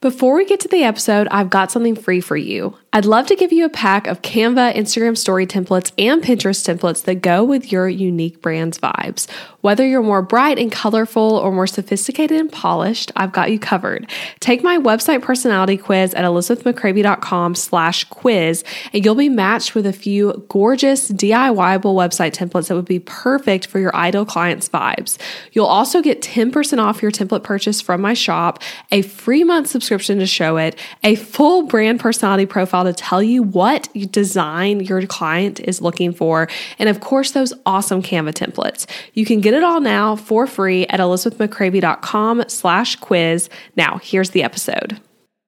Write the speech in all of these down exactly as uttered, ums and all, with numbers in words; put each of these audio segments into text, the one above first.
Before we get to the episode, I've got something free for you. I'd love to give you a pack of Canva, Instagram story templates, and Pinterest templates that go with your unique brand's vibes. Whether you're more bright and colorful or more sophisticated and polished, I've got you covered. Take my website personality quiz at elizabethmccravy.com slash quiz, and you'll be matched with a few gorgeous DIY-able website templates that would be perfect for your ideal client's vibes. You'll also get ten percent off your template purchase from my shop, a free month subscription to show it, a full brand personality profile to tell you what design your client is looking for, and of course, those awesome Canva templates. You can get it all now for free at elizabethmccravy.com slash quiz. Now, here's the episode.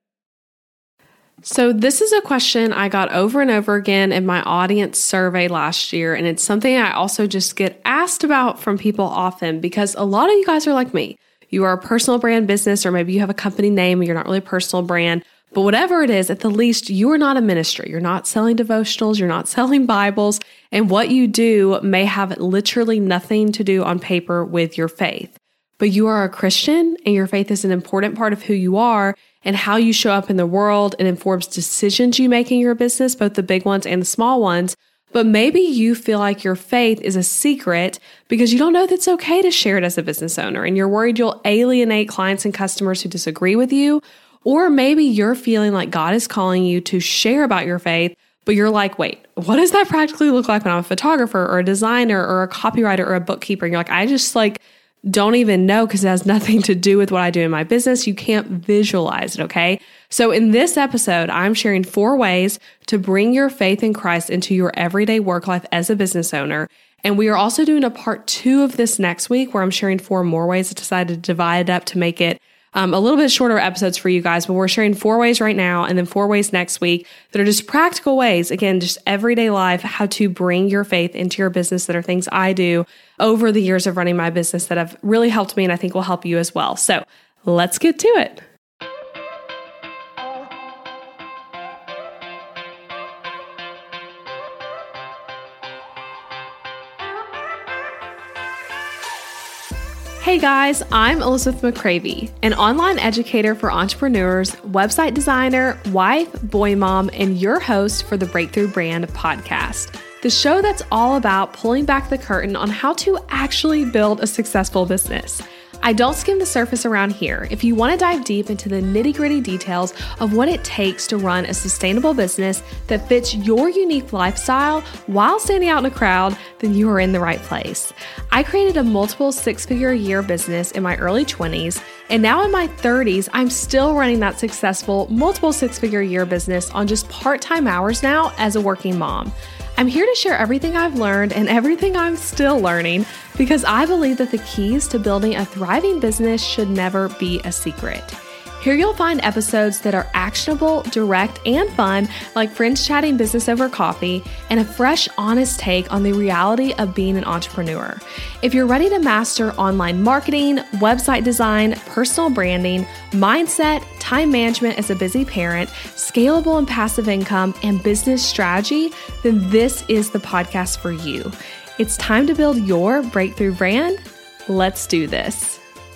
So this is a question I got over and over again in my audience survey last year, and it's something I also just get asked about from people often because a lot of you guys are like me. You are a personal brand business, or maybe you have a company name and you're not really a personal brand. But whatever it is, at the least, you are not a ministry. You're not selling devotionals. You're not selling Bibles. And what you do may have literally nothing to do on paper with your faith. But you are a Christian, and your faith is an important part of who you are and how you show up in the world. It informs decisions you make in your business, both the big ones and the small ones. But maybe you feel like your faith is a secret because you don't know that it's okay to share it as a business owner, and you're worried you'll alienate clients and customers who disagree with you. Or maybe you're feeling like God is calling you to share about your faith, but you're like, wait, what does that practically look like when I'm a photographer or a designer or a copywriter or a bookkeeper? And you're like, I just like don't even know because it has nothing to do with what I do in my business. You can't visualize it, okay? So in this episode, I'm sharing four ways to bring your faith in Christ into your everyday work life as a business owner. And we are also doing a part two of this next week where I'm sharing four more ways. I decided to divide it up to make it Um, a little bit shorter episodes for you guys, but we're sharing four ways right now and then four ways next week that are just practical ways, again, just everyday life, how to bring your faith into your business that are things I do over the years of running my business that have really helped me and I think will help you as well. So let's get to it. Hey guys, I'm Elizabeth McCravy, an online educator for entrepreneurs, website designer, wife, boy mom, and your host for the Breakthrough Brand podcast, the show that's all about pulling back the curtain on how to actually build a successful business. I don't skim the surface around here. If you want to dive deep into the nitty-gritty details of what it takes to run a sustainable business that fits your unique lifestyle while standing out in a crowd, then you are in the right place. I created a multiple six-figure a year business in my early twenties, and now in my thirties, I'm still running that successful multiple six-figure a year business on just part-time hours now as a working mom. I'm here to share everything I've learned and everything I'm still learning because I believe that the keys to building a thriving business should never be a secret. Here you'll find episodes that are actionable, direct, and fun, like friends chatting business over coffee, and a fresh, honest take on the reality of being an entrepreneur. If you're ready to master online marketing, website design, personal branding, mindset, time management as a busy parent, scalable and passive income, and business strategy, then this is the podcast for you. It's time to build your breakthrough brand. Let's do this.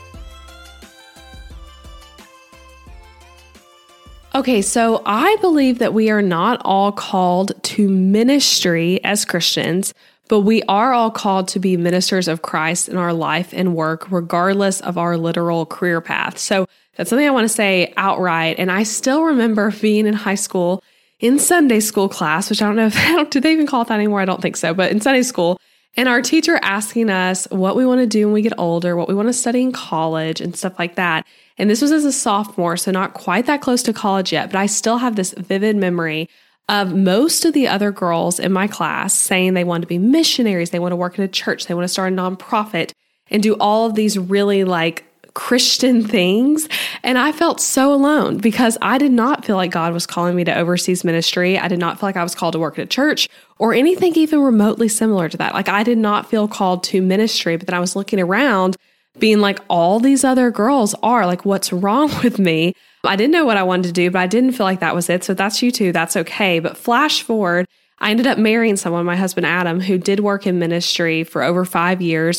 Okay, so I believe that we are not all called to ministry as Christians, but we are all called to be ministers of Christ in our life and work, regardless of our literal career path. So that's something I want to say outright. And I still remember being in high school in Sunday school class, which I don't know if, do they even call it that anymore? I don't think so, but in Sunday school, and our teacher asking us what we want to do when we get older, what we want to study in college and stuff like that. And this was as a sophomore, so not quite that close to college yet, but I still have this vivid memory of most of the other girls in my class saying they want to be missionaries, they want to work in a church, they want to start a nonprofit and do all of these really like Christian things. And I felt so alone because I did not feel like God was calling me to overseas ministry. I did not feel like I was called to work at a church or anything even remotely similar to that. Like I did not feel called to ministry, but then I was looking around being like, all these other girls are, like, what's wrong with me? I didn't know what I wanted to do, but I didn't feel like that was it. So that's you too. That's okay. But flash forward, I ended up marrying someone, my husband, Adam, who did work in ministry for over five years.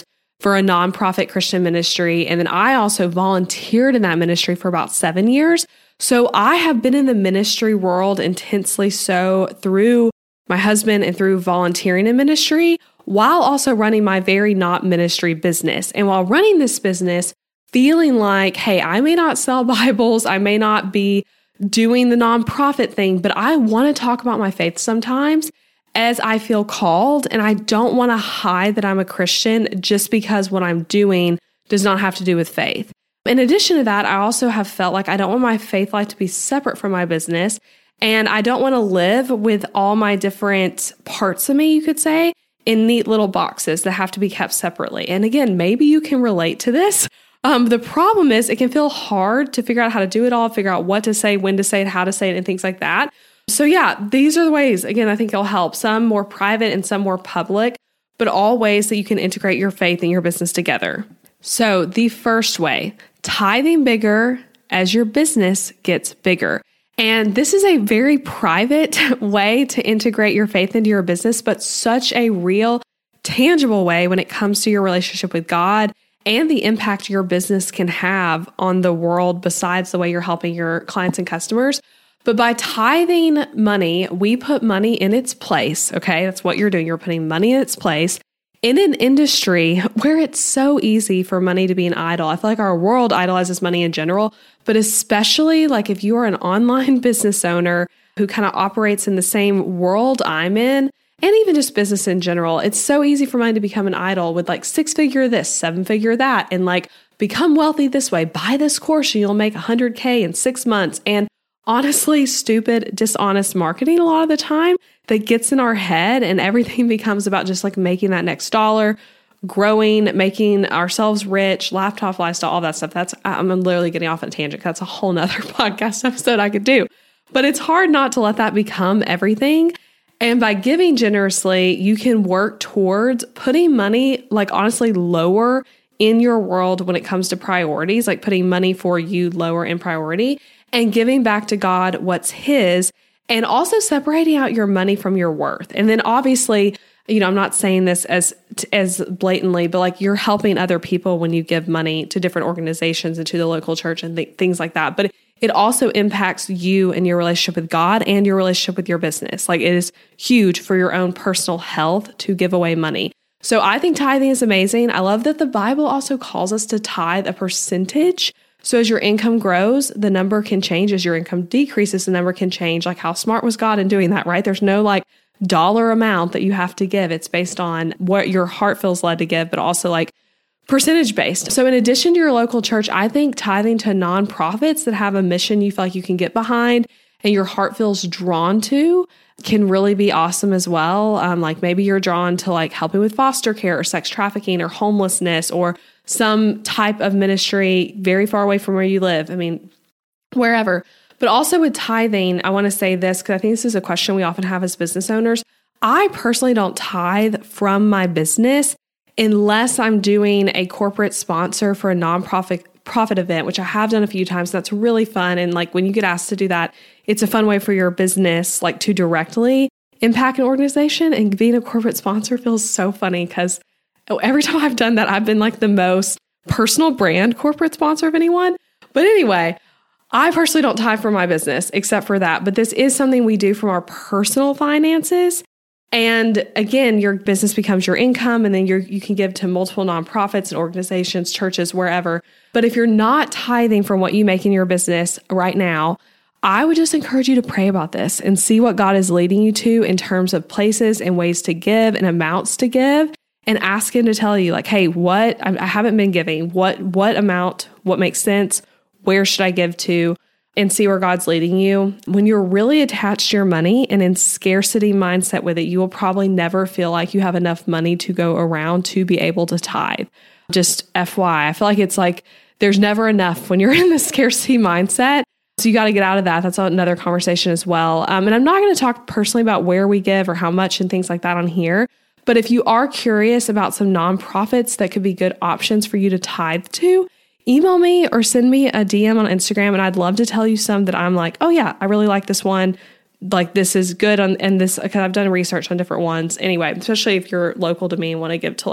for a nonprofit Christian ministry. And then I also volunteered in that ministry for about seven years. So I have been in the ministry world intensely so through my husband and through volunteering in ministry, while also running my very not ministry business. And while running this business, feeling like, hey, I may not sell Bibles, I may not be doing the nonprofit thing, but I want to talk about my faith sometimes as I feel called. And I don't want to hide that I'm a Christian just because what I'm doing does not have to do with faith. In addition to that, I also have felt like I don't want my faith life to be separate from my business. And I don't want to live with all my different parts of me, you could say, in neat little boxes that have to be kept separately. And again, maybe you can relate to this. Um, the problem is it can feel hard to figure out how to do it all, figure out what to say, when to say it, how to say it, and things like that. So yeah, these are the ways, again, I think it'll help. Some more private and some more public, but all ways that you can integrate your faith and your business together. So the first way, tithing bigger as your business gets bigger. And this is a very private way to integrate your faith into your business, but such a real, tangible way when it comes to your relationship with God and the impact your business can have on the world besides the way you're helping your clients and customers. But by tithing money, we put money in its place, okay? That's what you're doing. You're putting money in its place in an industry where it's so easy for money to be an idol. I feel like our world idolizes money in general, but especially like if you are an online business owner who kind of operates in the same world I'm in, and even just business in general, it's so easy for money to become an idol with like six figure this, seven figure that, and like become wealthy this way, buy this course and you'll make one hundred K in six months. And honestly, stupid, dishonest marketing a lot of the time that gets in our head, and everything becomes about just like making that next dollar, growing, making ourselves rich, laptop lifestyle, all that stuff. That's, I'm literally getting off on a tangent. That's a whole nother podcast episode I could do. But it's hard not to let that become everything. And by giving generously, you can work towards putting money, like honestly, lower in your world when it comes to priorities, like putting money for you lower in priority and giving back to God what's His, and also separating out your money from your worth. And then obviously, you know, I'm not saying this as as blatantly, but like you're helping other people when you give money to different organizations and to the local church and th- things like that. But it also impacts you and your relationship with God and your relationship with your business. Like it is huge for your own personal health to give away money. So I think tithing is amazing. I love that the Bible also calls us to tithe a percentage. So as your income grows, the number can change. As your income decreases, the number can change. Like how smart was God in doing that, right? There's no like dollar amount that you have to give. It's based on what your heart feels led to give, but also like percentage based. So in addition to your local church, I think tithing to nonprofits that have a mission you feel like you can get behind and your heart feels drawn to can really be awesome as well. Um, like maybe you're drawn to like helping with foster care or sex trafficking or homelessness or some type of ministry very far away from where you live. I mean, wherever. But also with tithing, I want to say this because I think this is a question we often have as business owners. I personally don't tithe from my business unless I'm doing a corporate sponsor for a nonprofit profit event, which I have done a few times. That's really fun. And like when you get asked to do that, it's a fun way for your business like to directly impact an organization. And being a corporate sponsor feels so funny because every time I've done that, I've been like the most personal brand corporate sponsor of anyone. But anyway, I personally don't tithe for my business except for that. But this is something we do from our personal finances. And again, your business becomes your income, and then you you can give to multiple nonprofits and organizations, churches, wherever. But if you're not tithing from what you make in your business right now, I would just encourage you to pray about this and see what God is leading you to in terms of places and ways to give and amounts to give, and ask Him to tell you like, hey, what I haven't been giving, what what amount, what makes sense, where should I give to? And see where God's leading you. When you're really attached to your money and in scarcity mindset with it, you will probably never feel like you have enough money to go around to be able to tithe. Just F Y I, I feel like it's like there's never enough when you're in the scarcity mindset. So you got to get out of that. That's another conversation as well. Um, and I'm not going to talk personally about where we give or how much and things like that on here. But if you are curious about some nonprofits that could be good options for you to tithe to, email me or send me a D M on Instagram, and I'd love to tell you some that I'm like, oh yeah, I really like this one. Like this is good on, and this, because I've done research on different ones. Anyway, especially if you're local to me and want to give to like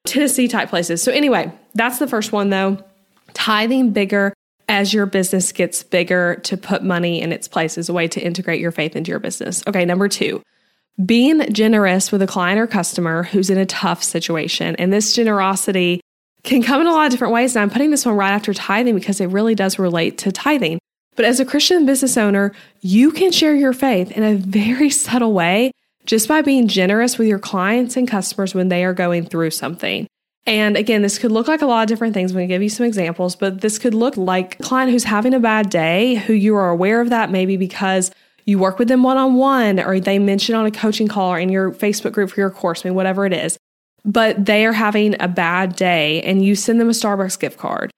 Tennessee type places. So anyway, that's the first one though. Tithing bigger as your business gets bigger to put money in its place is a way to integrate your faith into your business. Okay, number two, being generous with a client or customer who's in a tough situation. And this generosity can come in a lot of different ways. And I'm putting this one right after tithing because it really does relate to tithing. But as a Christian business owner, you can share your faith in a very subtle way just by being generous with your clients and customers when they are going through something. And again, this could look like a lot of different things. I'm going to give you some examples, but this could look like a client who's having a bad day, who you are aware of that maybe because you work with them one-on-one, or they mention on a coaching call or in your Facebook group for your course, I mean, whatever it is. But they are having a bad day and you send them a Starbucks gift card,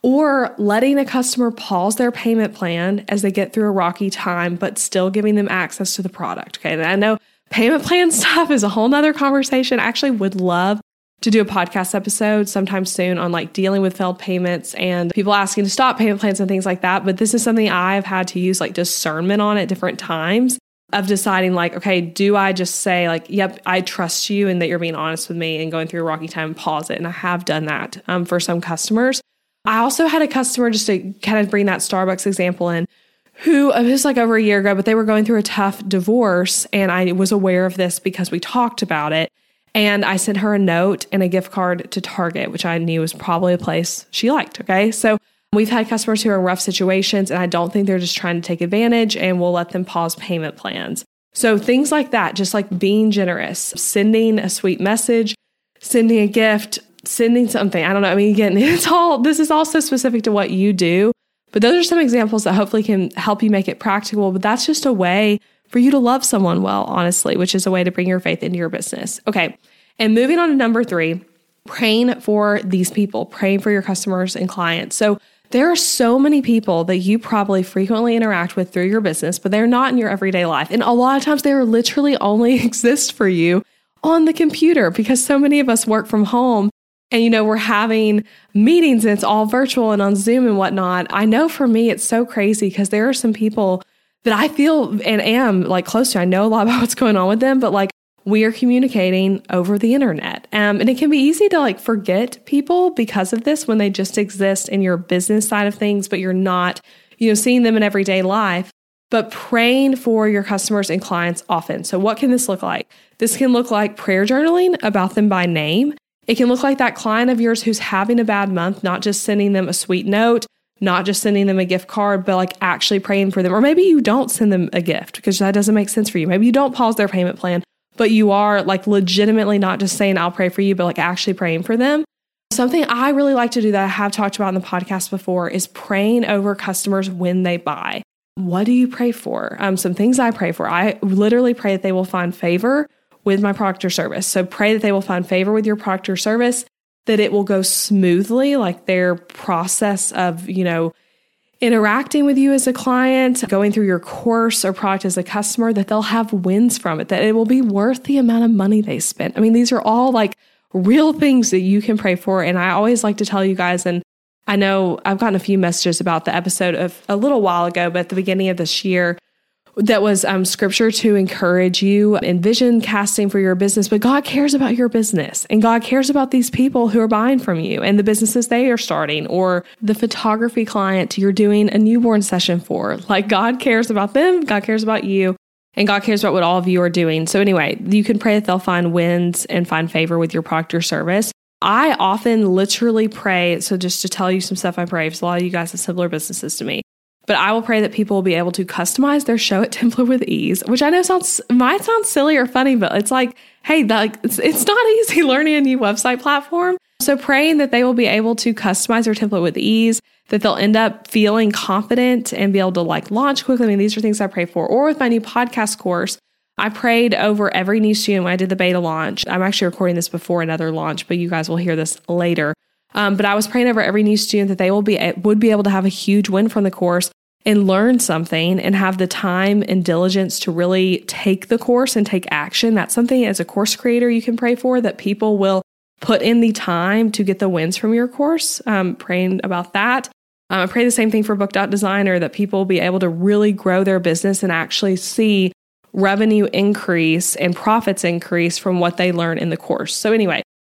or letting a customer pause their payment plan as they get through a rocky time, but still giving them access to the product. Okay. And I know payment plan stuff is a whole nother conversation. I actually would love to do a podcast episode sometime soon on like dealing with failed payments and people asking to stop payment plans and things like that. But this is something I've had to use like discernment on at different times of deciding like, okay, do I just say like, yep, I trust you and that you're being honest with me and going through a rocky time, pause it. And I have done that um, for some customers. I also had a customer, just to kind of bring that Starbucks example in, who it was like over a year ago, but they were going through a tough divorce. And I was aware of this because we talked about it. And I sent her a note and a gift card to Target, which I knew was probably a place she liked. Okay. So we've had customers who are in rough situations and I don't think they're just trying to take advantage, and we'll let them pause payment plans. So things like that, just like being generous, sending a sweet message, sending a gift, sending something. I don't know. I mean, again, it's all, this is also specific to what you do, but those are some examples that hopefully can help you make it practical. But that's just a way for you to love someone well, honestly, which is a way to bring your faith into your business. Okay. And moving on to number three, praying for these people, praying for your customers and clients. So there are so many people that you probably frequently interact with through your business, but they're not in your everyday life. And a lot of times they literally only exist for you on the computer because so many of us work from home and, you know, we're having meetings and it's all virtual and on Zoom and whatnot. I know for me, it's so crazy because there are some people that I feel and am like close to. I know a lot about what's going on with them, but like we are communicating over the internet. Um, and it can be easy to like forget people because of this when they just exist in your business side of things, but you're not, you know, seeing them in everyday life, but praying for your customers and clients often. So what can this look like? This can look like prayer journaling about them by name. It can look like that client of yours who's having a bad month, not just sending them a sweet note, not just sending them a gift card, but like actually praying for them. Or maybe you don't send them a gift because that doesn't make sense for you. Maybe you don't pause their payment plan, but you are like legitimately not just saying, I'll pray for you, but like actually praying for them. Something I really like to do that I have talked about in the podcast before is praying over customers when they buy. What do you pray for? Um, some things I pray for. I literally pray that they will find favor with my product or service. So pray that they will find favor with your product or service, that it will go smoothly, like their process of, you know, interacting with you as a client, going through your course or product as a customer, that they'll have wins from it, that it will be worth the amount of money they spent. I mean, these are all like real things that you can pray for. And I always like to tell you guys, and I know I've gotten a few messages about the episode of a little while ago, but at the beginning of this year, that was um, scripture to encourage you in vision casting for your business. But God cares about your business, and God cares about these people who are buying from you and the businesses they are starting, or the photography client you're doing a newborn session for. Like God cares about them, God cares about you, and God cares about what all of you are doing. So anyway, you can pray that they'll find wins and find favor with your product or service. I often literally pray. So just to tell you some stuff I pray, because a lot of you guys have similar businesses to me. But I will pray that people will be able to customize their show at Template with ease, which I know sounds might sound silly or funny, but it's like, hey, like it's, it's not easy learning a new website platform. So praying that they will be able to customize their template with ease, that they'll end up feeling confident and be able to like launch quickly. I mean, these are things I pray for. Or with my new podcast course, I prayed over every new student when I did the beta launch. I'm actually recording this before another launch, but you guys will hear this later. Um, but I was praying over every new student that they will be would be able to have a huge win from the course and learn something and have the time and diligence to really take the course and take action. That's something as a course creator you can pray for, that people will put in the time to get the wins from your course. Um, praying about that. Um, I pray the same thing for Book dot Designer, that people will be able to really grow their business and actually see revenue increase and profits increase from what they learn in the course. So anyway,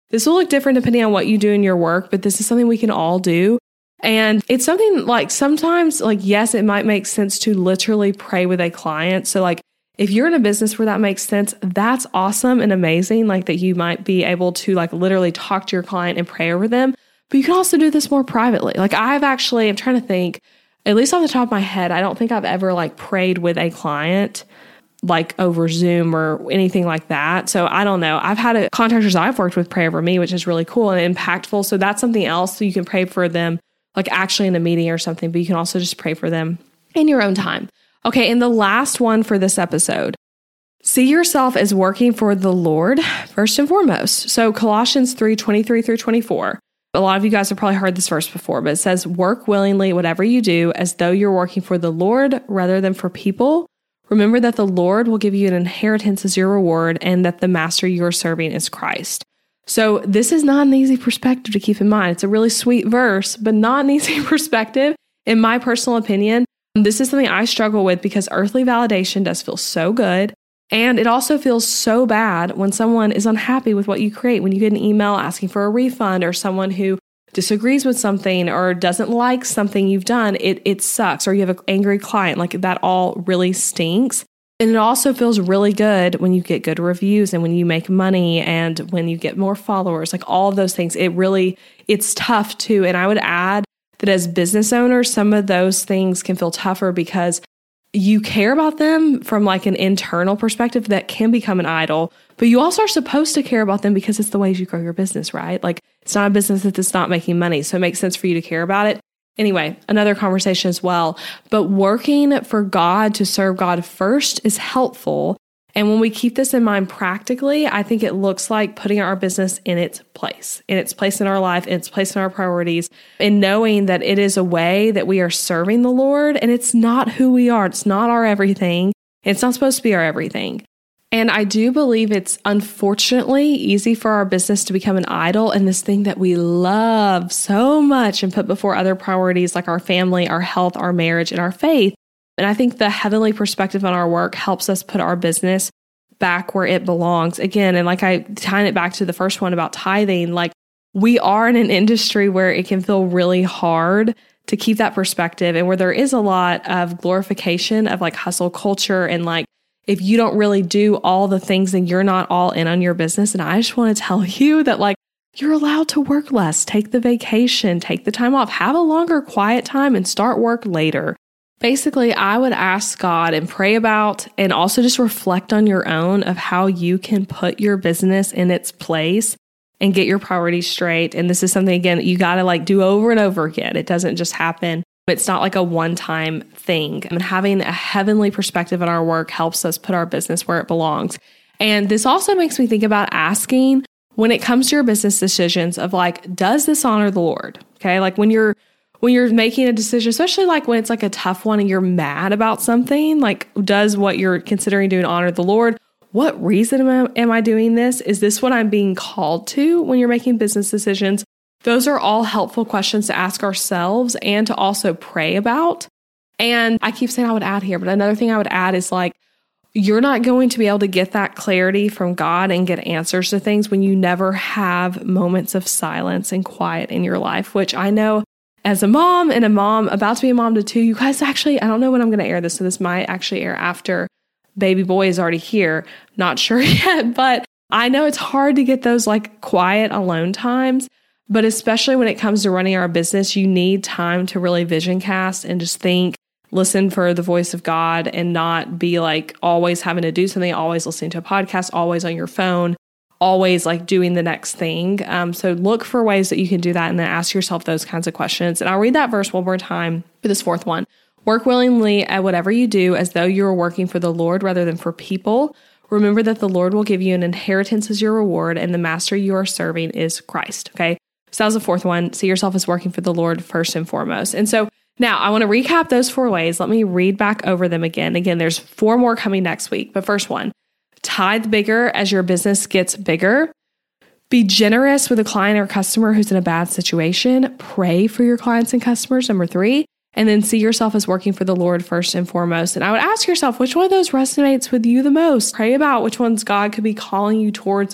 This will look different depending on what you do in your work, but this is something we can all do. And it's something like sometimes, like, yes, it might make sense to literally pray with a client. So like, if you're in a business where that makes sense, that's awesome and amazing. Like that you might be able to like literally talk to your client and pray over them. But you can also do this more privately. Like I've actually, I'm trying to think, at least off the top of my head, I don't think I've ever like prayed with a client like over Zoom or anything like that. So I don't know. I've had a, contractors I've worked with pray over me, which is really cool and impactful. So that's something else. So you can pray for them like actually in a meeting or something, but you can also just pray for them in your own time. Okay, and the last one for this episode, see yourself as working for the Lord first and foremost. So Colossians three twenty-three through twenty-four. A lot of you guys have probably heard this verse before, but it says, work willingly whatever you do as though you're working for the Lord rather than for people. Remember that the Lord will give you an inheritance as your reward and that the master you are serving is Christ. So this is not an easy perspective to keep in mind. It's a really sweet verse, but not an easy perspective. In my personal opinion, this is something I struggle with because earthly validation does feel so good. And it also feels so bad when someone is unhappy with what you create, when you get an email asking for a refund or someone who disagrees with something or doesn't like something you've done, it it sucks. Or you have an angry client, like that all really stinks. And it also feels really good when you get good reviews and when you make money and when you get more followers, like all of those things. It really, it's tough too. And I would add that as business owners, some of those things can feel tougher because you care about them from like an internal perspective that can become an idol, but you also are supposed to care about them because it's the ways you grow your business, right? Like it's not a business that's not making money. So it makes sense for you to care about it. Anyway, another conversation as well. But working for God to serve God first is helpful. And when we keep this in mind practically, I think it looks like putting our business in its place, in its place in our life, in its place in our priorities, and knowing that it is a way that we are serving the Lord and it's not who we are. It's not our everything. It's not supposed to be our everything. And I do believe it's unfortunately easy for our business to become an idol and this thing that we love so much and put before other priorities like our family, our health, our marriage, and our faith. And I think the heavenly perspective on our work helps us put our business back where it belongs. Again, and like I tying it back to the first one about tithing, like we are in an industry where it can feel really hard to keep that perspective and where there is a lot of glorification of like hustle culture and like if you don't really do all the things, then you're not all in on your business. And I just want to tell you that like, you're allowed to work less, take the vacation, take the time off, have a longer quiet time and start work later. Basically, I would ask God and pray about and also just reflect on your own of how you can put your business in its place and get your priorities straight. And this is something, again, you got to like do over and over again. It doesn't just happen. It's not like a one-time thing. And having a heavenly perspective on our work helps us put our business where it belongs. And this also makes me think about asking when it comes to your business decisions of like, does this honor the Lord? Okay. Like when you're, when you're making a decision, especially like when it's like a tough one and you're mad about something, like does what you're considering doing honor the Lord? What reason am I, am I doing this? Is this what I'm being called to when you're making business decisions? Those are all helpful questions to ask ourselves and to also pray about. And I keep saying I would add here, but another thing I would add is like, you're not going to be able to get that clarity from God and get answers to things when you never have moments of silence and quiet in your life, which I know as a mom and a mom about to be a mom to two, you guys actually, I don't know when I'm going to air this. So this might actually air after baby boy is already here. Not sure yet, but I know it's hard to get those like quiet alone times. But especially when it comes to running our business, you need time to really vision cast and just think, listen for the voice of God and not be like always having to do something, always listening to a podcast, always on your phone, always like doing the next thing. Um, so look for ways that you can do that and then ask yourself those kinds of questions. And I'll read that verse one more time for this fourth one. Work willingly at whatever you do as though you are working for the Lord rather than for people. Remember that the Lord will give you an inheritance as your reward and the master you are serving is Christ. Okay. So that was the fourth one. See yourself as working for the Lord first and foremost. And so now I want to recap those four ways. Let me read back over them again. Again, there's four more coming next week. But first one, tithe bigger as your business gets bigger. Be generous with a client or customer who's in a bad situation. Pray for your clients and customers. Number three. And then see yourself as working for the Lord first and foremost. And I would ask yourself, which one of those resonates with you the most? Pray about which ones God could be calling you towards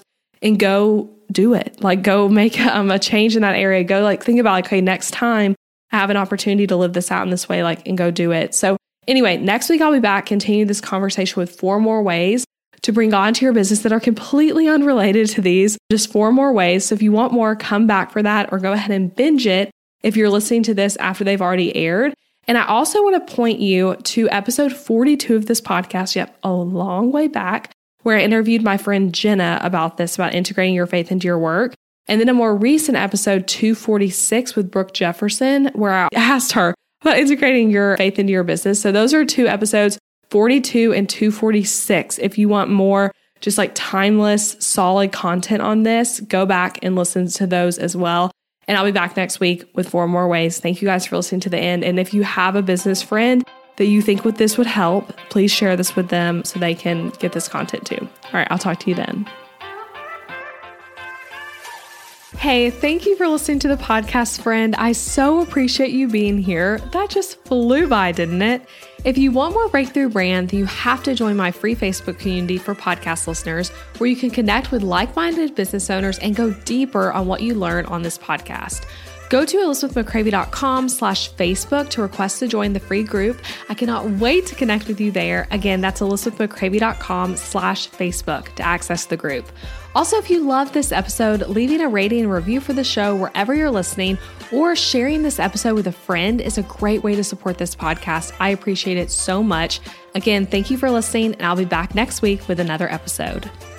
and go do it. Like go make um, a change in that area. Go like think about like, okay, next time I have an opportunity to live this out in this way, like, and go do it. So anyway, next week I'll be back, continue this conversation with four more ways to bring God into your business that are completely unrelated to these, just four more ways. So if you want more, come back for that or go ahead and binge it if you're listening to this after they've already aired. And I also want to point you to episode forty-two of this podcast, yep, a long way back, where I interviewed my friend Jenna about this, about integrating your faith into your work. And then a more recent episode, two forty-six with Brooke Jefferson, where I asked her about integrating your faith into your business. So those are two episodes, forty-two and two forty-six. If you want more just like timeless, solid content on this, go back and listen to those as well. And I'll be back next week with four more ways. Thank you guys for listening to the end. And if you have a business friend that you think with this would help, please share this with them so they can get this content too. All right, I'll talk to you then. Hey, thank you for listening to the podcast, friend. I so appreciate you being here. That just flew by, didn't it? If you want more Breakthrough Brand, then you have to join my free Facebook community for podcast listeners, where you can connect with like-minded business owners and go deeper on what you learn on this podcast. Go to elizabethmccravy.com slash Facebook to request to join the free group. I cannot wait to connect with you there. Again, that's elizabethmccravy.com slash Facebook to access the group. Also, if you love this episode, leaving a rating and review for the show wherever you're listening or sharing this episode with a friend is a great way to support this podcast. I appreciate it so much. Again, thank you for listening, and I'll be back next week with another episode.